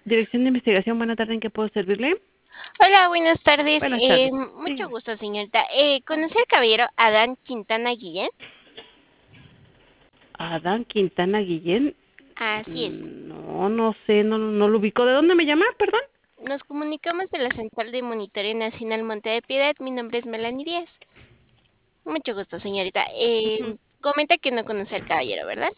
Dirección de investigación, buena tarde, ¿en qué puedo servirle? Hola, buenas tardes. Buenas tardes. Mucho Dígame. gusto, señorita. ¿Conoce al caballero Adán Quintana Guillén? Adán Quintana Guillén. Así es. No, no sé, no lo ubico. ¿De dónde me llama, perdón? Nos comunicamos de la Central de Monitoreo Nacional Monte de Piedad. Mi nombre es Melanie Díaz. Mucho gusto, señorita. Ujú. Comenta que no conoce al caballero, ¿verdad?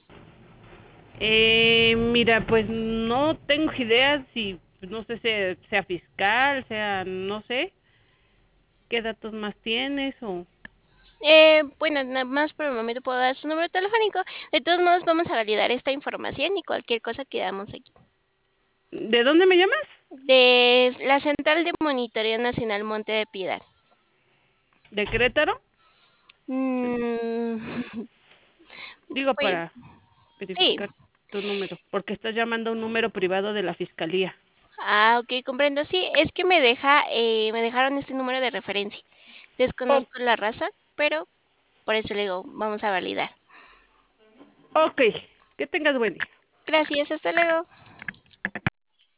Mira, pues no tengo idea si, pues, no sé, sea fiscal, no sé, qué datos más tienes o... Bueno, nada más por el momento puedo dar su número telefónico. De todos modos, vamos a validar esta información y cualquier cosa que damos aquí. ¿De dónde me llamas? De la Central de Monitoreo Nacional Monte de Piedad. ¿De Querétaro? Mm, Digo, pues, para sí. verificar tu número, porque estás llamando a un número privado de la fiscalía. Ah, ok, comprendo. Sí, es que me dejaron este número de referencia. Oh, Desconozco la razón, pero por eso le digo, vamos a validar. ok, que tengas buen día. Gracias, hasta luego.